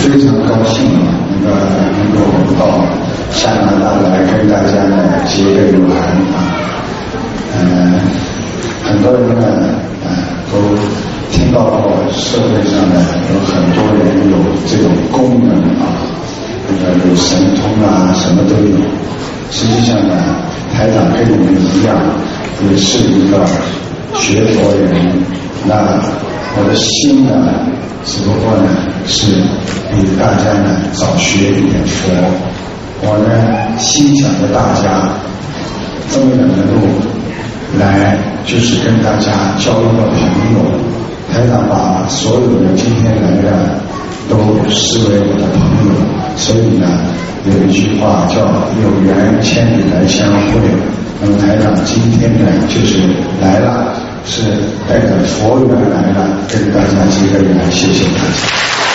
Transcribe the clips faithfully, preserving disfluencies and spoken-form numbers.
非常高兴啊，那个能够到加拿大来跟大家呢结个缘啊。嗯、呃，很多人呢，呃，都听到过社会上呢有很多人有这种功能啊，那个有神通啊，什么都有。实际上呢，台长跟你们一样，也是一个学佛人。那我的心呢，只不过呢是比大家呢早学一点佛。我呢心想着大家这么远的路来，就是跟大家交一个朋友。台长把所有的今天来的都视为我的朋友，所以呢有一句话叫有缘千里来相会。那么台长今天呢就是来了，是带着佛缘来了，跟大家结个缘，谢谢大家。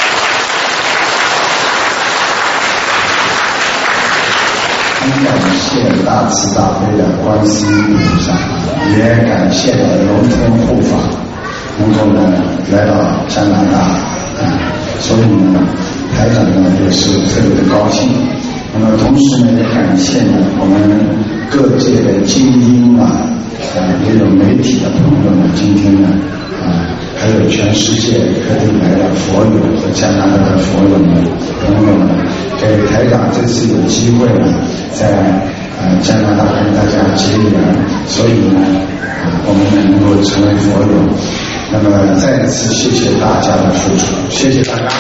很感谢大慈大悲的观世音菩萨，也感谢了龙天护法，能够呢来到加拿大，嗯，所以呢台长呢也是特别的高兴。那么同时呢也感谢呢我们各界的精英啊，呃也有媒体的朋友们，今天呢啊还有全世界各地来的佛友和加拿大的佛友们朋友们，给台长这次有机会呢在呃加拿大跟大家结缘，所以呢啊我们呢能够成为佛友。那么再次谢谢大家的付出，谢谢大家。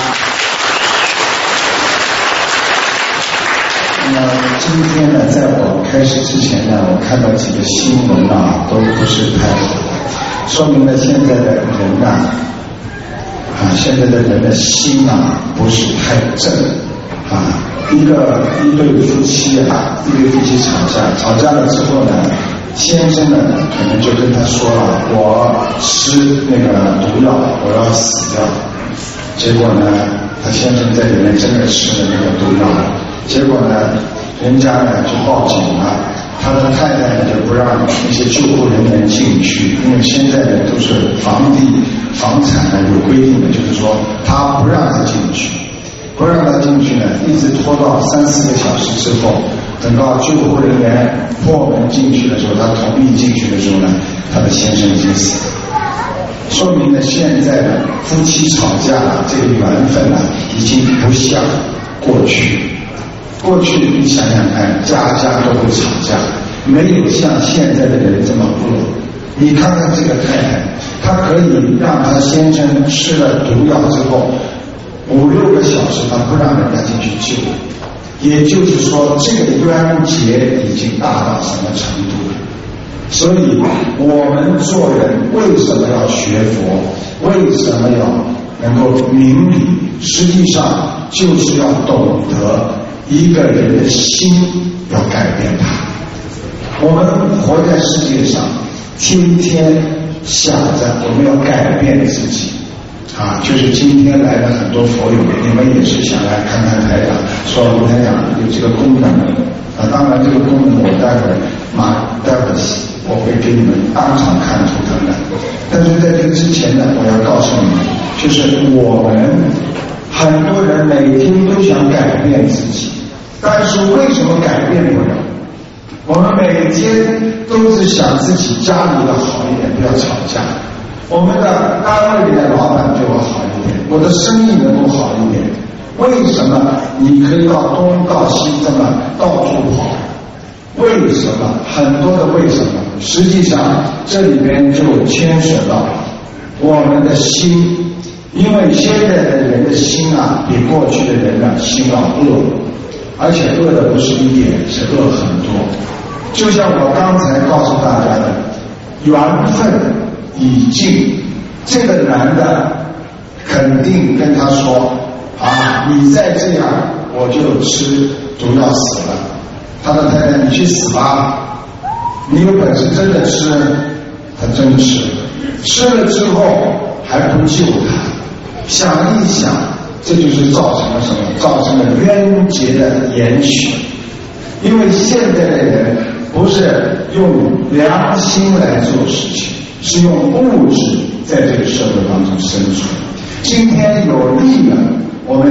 那么今天呢，在我开始之前呢，我看到几个新闻啊，都不是太好，说明了现在的人呐、啊，啊，现在的人的心啊，不是太正啊。一个一对夫妻啊，一对夫妻吵架，吵架了之后呢，先生呢可能就跟他说了，我吃那个毒药，我要死掉。结果呢，他先生在里面真的吃了那个毒药。结果呢，人家呢就报警了，他的太太呢就不让那些救护人员进去，因为现在呢都是房地房产呢有规定的，就是说他不让他进去，不让他进去呢，一直拖到三四个小时之后，等到救护人员破门进去的时候，他同意进去的时候呢，他的先生已经死了。说明了现在的夫妻吵架了，这个缘分呢已经不像过去。过去你想想看，家家都会吵架，没有像现在的人这么恶。你看看这个太太，她可以让她先生吃了毒药之后，五六个小时她不让人家进去救。也就是说，这个冤结已经大到什么程度了？所以我们做人为什么要学佛？为什么要能够明理？实际上就是要懂得一个人的心要改变它。我们活在世界上，天天想着我们要改变自己啊，就是今天来的很多佛友，你们也是想来看看台长，说卢台长有这个功能啊。当然这个功能我待会儿马待会儿我会给你们当场看图腾的。但是在这个之前呢，我要告诉你们，就是我们很多人每天都想改变自己，但是为什么改变不了？我们每天都是想自己家里要好一点，不要吵架。我们的单位里的老板对我好一点，我的生意能够好一点。为什么你可以到东到西这么到处跑？为什么？很多的为什么？实际上这里边就牵扯到我们的心，因为现在的人的心啊，比过去的人的心要恶，而且恶的不是一点，是恶很多。就像我刚才告诉大家的，缘分已尽，这个男的肯定跟他说啊，你再这样我就吃毒药死了。他的太太，你去死吧，你有本事真的吃，他真吃，吃了之后还不救他。想一想，这就是造成了什么？造成了冤结的延续。因为现在的人不是用良心来做事情，是用物质在这个社会当中生存。今天有利了，我们就可以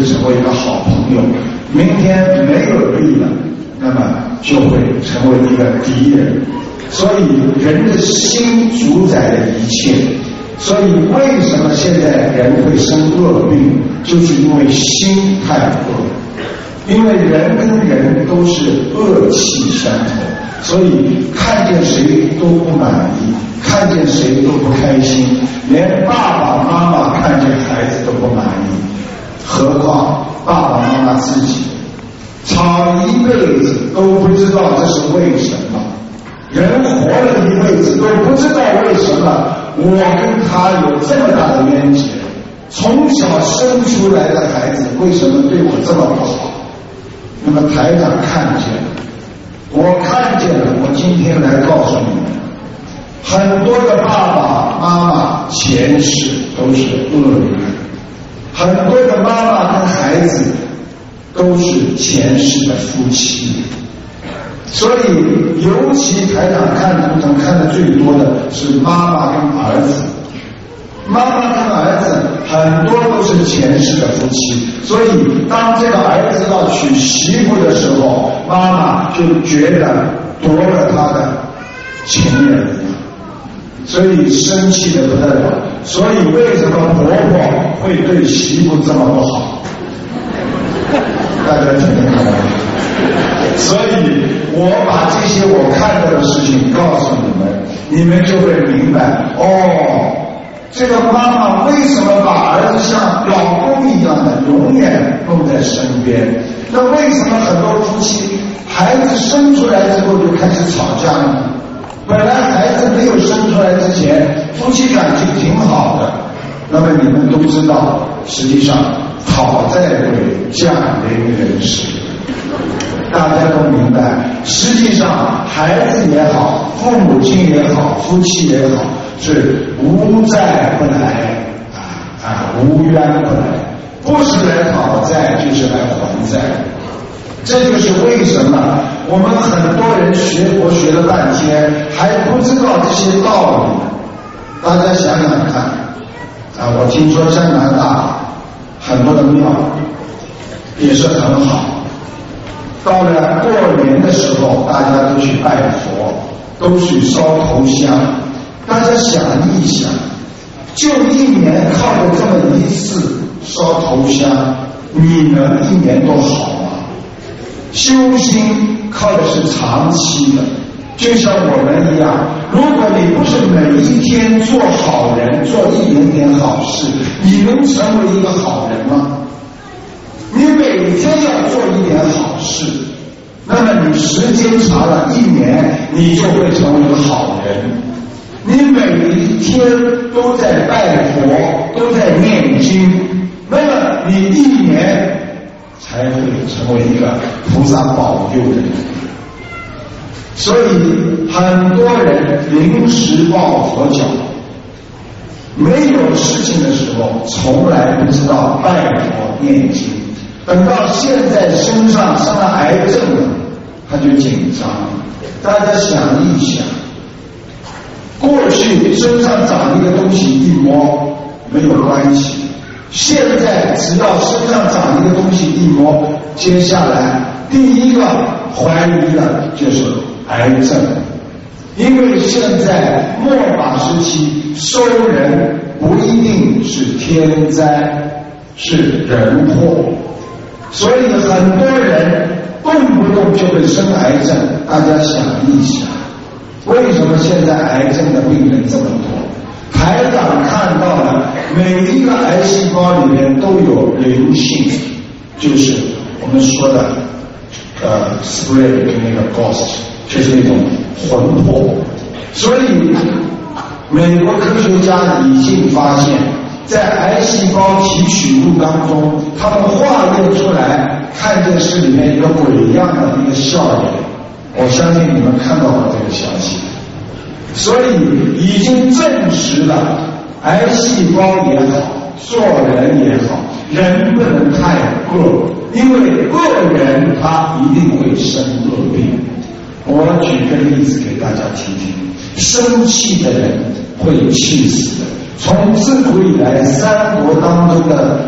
会成为一个好朋友，明天没有利了，那么就会成为一个敌人。所以人的心主宰了一切。所以为什么现在人会生恶病，就是因为心太恶。因为人跟人都是恶气相投，所以看见谁都不满意，看见谁都不开心，连爸爸妈妈看见孩子都不满意，何况爸爸妈妈自己，吵一辈子都不知道这是为什么。人活了一辈子都不知道为什么我跟他有这么大的冤结，从小生出来的孩子为什么对我这么不好？那么台长看见了，我看见了，我今天来告诉你们，很多的爸爸妈妈前世都是恶人，很多的妈妈跟孩子都是前世的夫妻。所以尤其台长看图腾看的最多的是妈妈跟儿子，妈妈跟儿子很多都是前世的夫妻，所以当这个儿子要娶媳妇的时候，妈妈就觉得夺了他的情人，所以生气的不得了。所以为什么婆婆会对媳妇这么不好？大家听听看。所以我把这些我看到的事情告诉你们，你们就会明白，哦，这个妈妈为什么把儿子像老公一样的永远弄在身边？那为什么很多夫妻孩子生出来之后就开始吵架呢？本来孩子没有生出来之前，夫妻感情挺好的。那么你们都知道，实际上讨债鬼降临人世。大家都明白，实际上孩子也好，父母亲也好，夫妻也好，是无债不来啊啊，无冤不来，不是来讨债就是来还债。这就是为什么我们很多人学佛学了半天还不知道这些道理。大家想想看啊，我听说加拿大很多的庙也是很好。到了过年的时候，大家都去拜佛，都去烧头香。大家想一想，就一年靠着这么一次烧头香，你能一年都好吗？修心靠的是长期的，就像我们一样，如果你不是每一天做好人，做一点点好事，你能成为一个好人吗？你每天要做一点好事，那么你时间长了，一年你就会成为一个好人。你每一天都在拜佛，都在念经，那么你一年才会成为一个菩萨保佑的人。所以很多人临时抱佛脚，没有事情的时候从来不知道拜佛念经，等到现在身上生了癌症了，他就紧张。大家想一想，过去身上长一个东西一摸没有关系，现在只要身上长一个东西一摸，接下来第一个怀疑的就是癌症。因为现在末法时期收人不一定是天灾，是人祸，所以很多人动不动就会生癌症。大家想一想，为什么现在癌症的病人这么多？台长看到了，每一个癌细胞里面都有灵性，就是我们说的呃 spirit 跟那个 ghost， 就是那种魂魄。所以美国科学家已经发现，在癌细胞提取物当中，他们化验出来，看见是里面一个鬼一样的一个笑脸。我相信你们看到过这个消息，所以已经证实了，癌细胞也好，做人也好，人不能太恶，因为恶人他一定会生恶病。我举个例子给大家听听，生气的人会气死的。从自古以来，三国当中的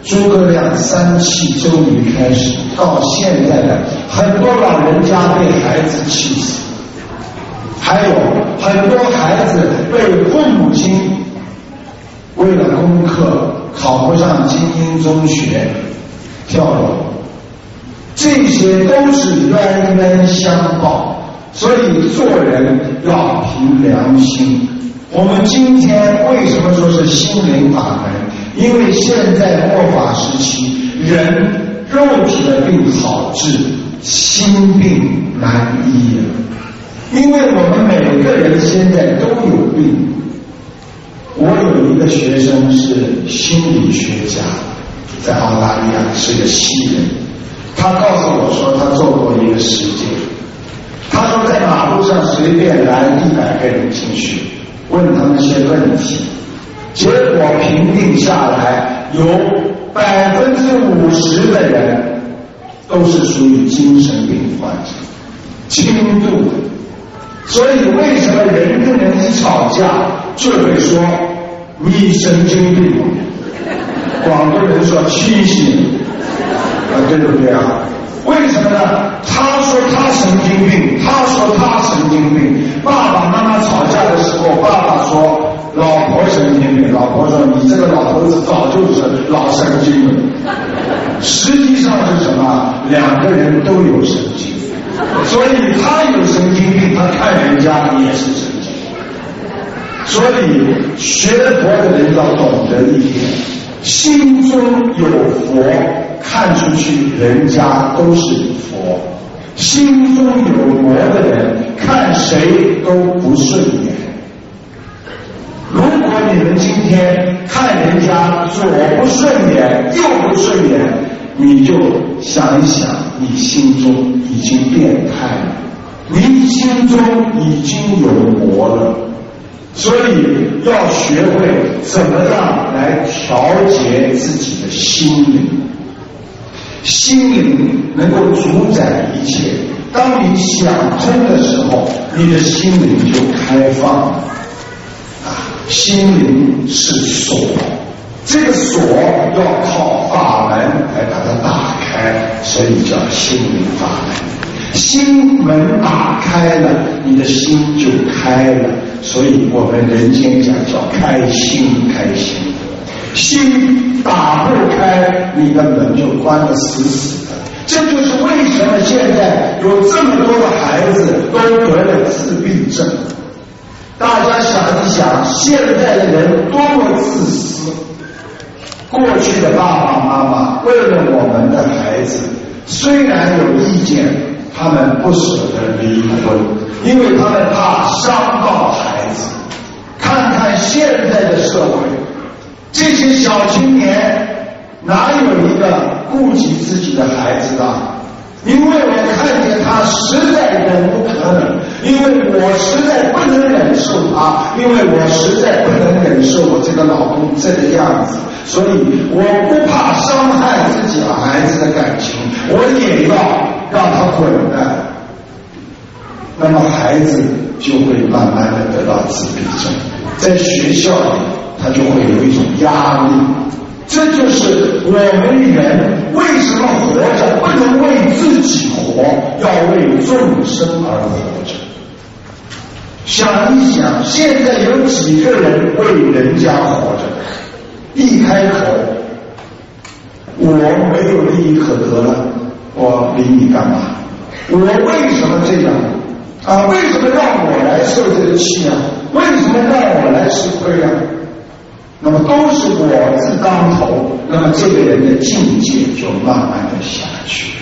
诸葛亮三气周瑜开始，到现在的很多老人家被孩子气死，还有很多孩子被父母亲为了功课考不上精英中学跳楼，这些都是冤冤相报。所以做人要凭良心。我们今天为什么说是心灵法门？因为现在末法时期，人肉体的病好治，心病难医了。因为我们每个人现在都有病。我有一个学生是心理学家，在澳大利亚是个西人，他告诉我说他做过一个实践。他说在马路上随便拦一百个人进去，问他们些问题，结果评定下来，有百分之五十的人都是属于精神病患者，轻度的。所以为什么人跟人一吵架就会说你神经病？广东人说清醒，啊，对不对啊？为什么呢？他说他神经病，他说他神经病。爸爸妈妈吵架的时候，爸爸说老婆神经病，老婆说你这个老头子早就是老神经了。实际上是什么？两个人都有神经，所以他有神经病，他看人家也是神经病。所以学佛的人要懂得一点，心中有佛，看出去人家都是佛；心中有魔的人，看谁都不顺眼。如果你们今天看人家左不顺眼右不顺眼，你就想一想，你心中已经变态了，你心中已经有魔了。所以要学会怎么样来调节自己的心灵。心灵能够主宰一切，当你想通的时候，你的心灵就开放了。啊，心灵是锁，这个锁要靠法门来把它打开，所以叫心灵法门。心门打开了，你的心就开了，所以我们人间讲叫开心开心。心打不开，你的门就关得死死的。这就是为什么现在有这么多的孩子都得了自闭症。大家想一想，现在的人多么自私。过去的爸爸妈妈为了我们的孩子，虽然有意见，他们不舍得离婚，因为他们怕伤到孩子。看看现在的社会，这些小青年哪有一个顾及自己的孩子的？因为我看见他实在忍无可忍，因为我实在不能忍受他，因为我实在不能忍受我这个老公这个样子，所以我不怕伤害自己和孩子的感情，我也要让他滚蛋。那么孩子就会慢慢的得到自闭症，在学校里他就会有一种压力。这就是我们人为什么活着不能为自己活，要为众生而活着。想一想，现在有几个人为人家活着？一开口，我没有利益可得了，我理你干嘛？我为什么这样啊？为什么让我来受这个气啊？为什么让我来吃亏啊？那么都是我字当头，那么这个人的境界就慢慢的下去。